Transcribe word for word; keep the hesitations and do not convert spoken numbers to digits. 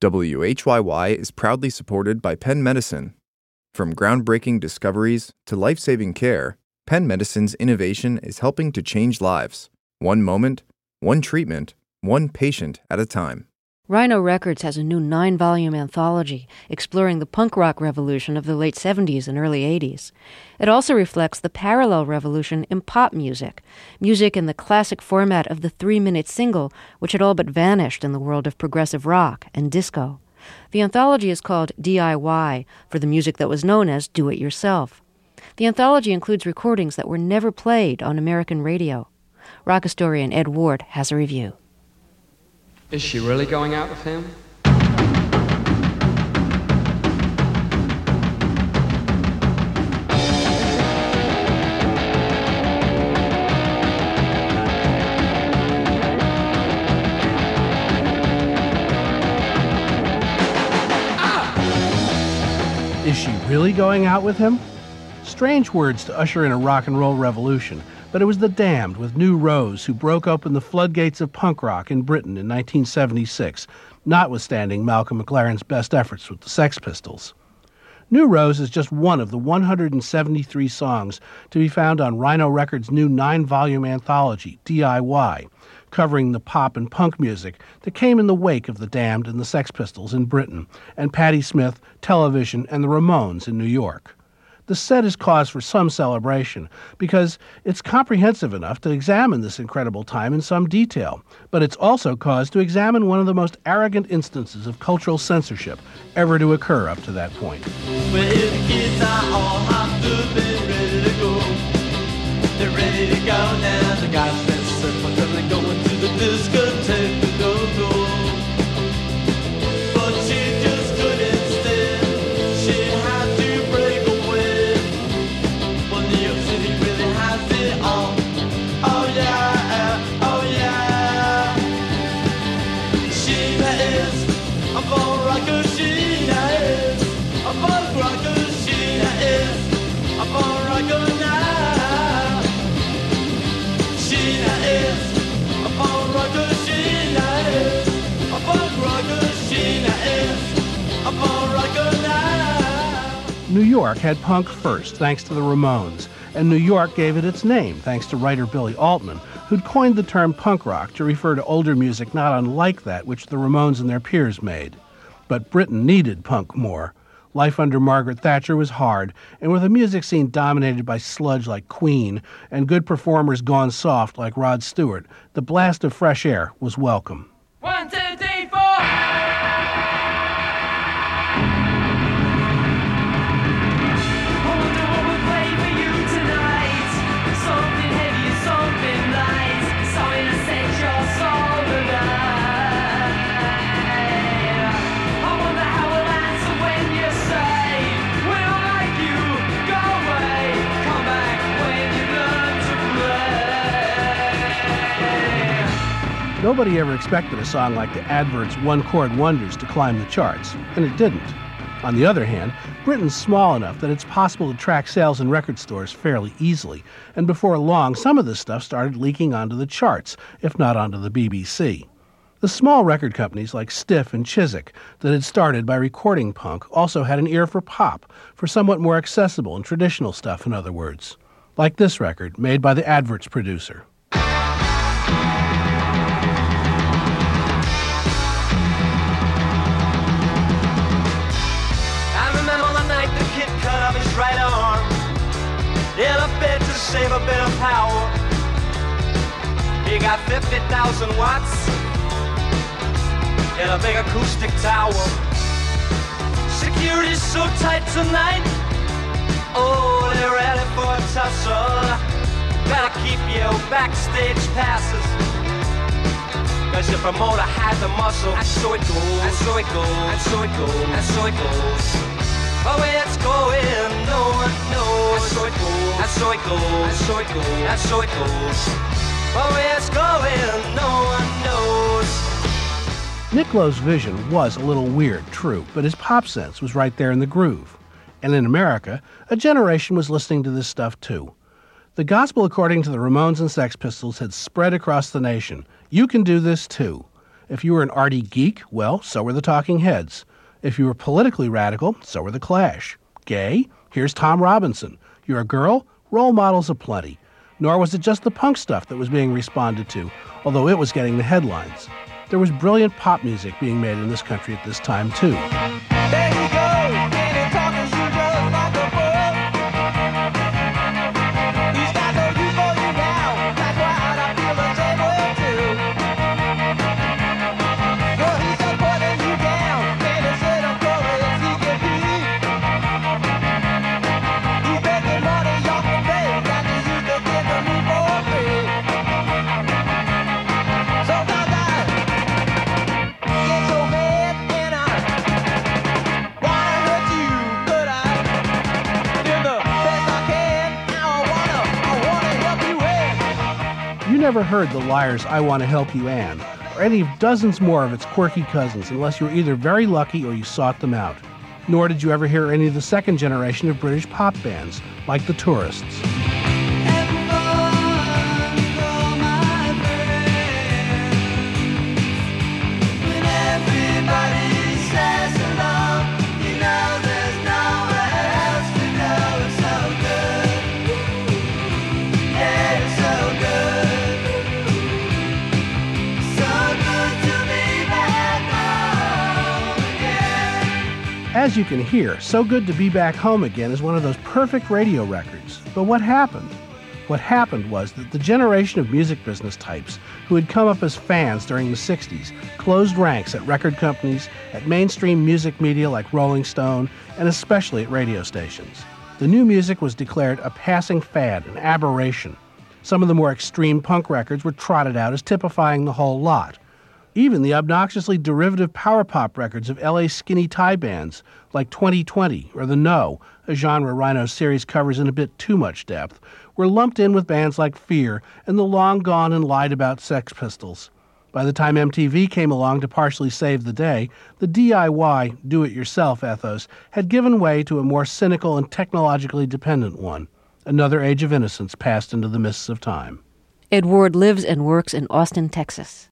W H Y Y is proudly supported by Penn Medicine. From groundbreaking discoveries to life-saving care, Penn Medicine's innovation is helping to change lives, one moment, one treatment, one patient at a time. Rhino Records has a new nine-volume anthology exploring the punk rock revolution of the late seventies and early eighties. It also reflects the parallel revolution in pop music, music in the classic format of the three-minute single, which had all but vanished in the world of progressive rock and disco. The anthology is called D I Y, for the music that was known as do-it-yourself. The anthology includes recordings that were never played on American radio. Rock historian Ed Ward has a review. Is she really going out with him? Ah! Is she really going out with him? Strange words to usher in a rock and roll revolution. But it was the Damned with New Rose who broke open the floodgates of punk rock in Britain in nineteen seventy-six, notwithstanding Malcolm McLaren's best efforts with the Sex Pistols. New Rose is just one of the one hundred seventy-three songs to be found on Rhino Records' new nine-volume anthology, D I Y, covering the pop and punk music that came in the wake of the Damned and the Sex Pistols in Britain, and Patti Smith, Television, and the Ramones in New York. The set is cause for some celebration because it's comprehensive enough to examine this incredible time in some detail, but it's also cause to examine one of the most arrogant instances of cultural censorship ever to occur up to that point. Well, here the kids are all hopped up and ready to go. They're ready to go now. The guys been surfing till they're going to the discotheque to go-go. But she just couldn't stand. She had to break away. But New York City really has it all. Oh yeah, oh yeah. Sheena is a bone rocker. Sheena is a bone rocker. Sheena is a bone rocker now. Sheena is a bone rocker. Sheena is a bone rocker. Sheena is a bone rocker now. New York had punk first, thanks to the Ramones, and New York gave it its name, thanks to writer Billy Altman, who'd coined the term punk rock to refer to older music not unlike that which the Ramones and their peers made. But Britain needed punk more. Life under Margaret Thatcher was hard, and with a music scene dominated by sludge like Queen and good performers gone soft like Rod Stewart, the blast of fresh air was welcome. One, two, three, four. I wonder what we'll play for you tonight. Something heavy, something light, something to set your soul alive. I wonder how we'll answer when you say we don't like you, go away, come back when you learn to play. Nobody ever expected a song like the Adverts' one-chord wonders to climb the charts, and it didn't. On the other hand, Britain's small enough that it's possible to track sales in record stores fairly easily, and before long, some of this stuff started leaking onto the charts, if not onto the B B C. The small record companies like Stiff and Chiswick that had started by recording punk also had an ear for pop, for somewhat more accessible and traditional stuff, in other words. Like this record, made by the Adverts producer. I remember the night the kid cut off his right arm in a bid to save a bit of power. He got fifty thousand watts in a big acoustic tower. Security's so tight tonight. Oh, they're ready for a tussle. Gotta keep your backstage passes, cause your promoter had the muscle. And so it goes, and so it goes, and so it goes, and so it goes. But where it's going, no one knows. And so it goes, and so it goes, and so it goes, and so it goes. But where it's going, no one knows. Nick Lowe's vision was a little weird, true, but his pop sense was right there in the groove. And in America, a generation was listening to this stuff too. The gospel, according to the Ramones and Sex Pistols, had spread across the nation. You can do this too. If you were an arty geek, well, so were the Talking Heads. If you were politically radical, so were the Clash. Gay? Here's Tom Robinson. You're a girl? Role models aplenty. Nor was it just the punk stuff that was being responded to, although it was getting the headlines. There was brilliant pop music being made in this country at this time, too. There you go, and it talking you just like a book. He's got no use for you now. That's why I feel the same way too. Well, he's just putting you down, and instead of calling it he can be. He's making money off the pay that you used to get to me for free. Sometimes I get so mad and I wanna hurt you, but I do the best I can. Now I wanna, I wanna help you in. You never heard the Liars' I Want to Help You, Ann, or any of dozens more of its quirky cousins unless you were either very lucky or you sought them out. Nor did you ever hear any of the second generation of British pop bands, like the Tourists. As you can hear, So Good to Be Back Home Again is one of those perfect radio records. But what happened? What happened was that the generation of music business types who had come up as fans during the sixties closed ranks at record companies, at mainstream music media like Rolling Stone, and especially at radio stations. The new music was declared a passing fad, an aberration. Some of the more extreme punk records were trotted out as typifying the whole lot. Even the obnoxiously derivative power pop records of L A skinny tie bands like twenty twenty or The No, a genre Rhino series covers in a bit too much depth, were lumped in with bands like Fear and the long-gone and lied-about Sex Pistols. By the time M T V came along to partially save the day, the D I Y, do-it-yourself ethos had given way to a more cynical and technologically dependent one. Another age of innocence passed into the mists of time. Ed Ward lives and works in Austin, Texas.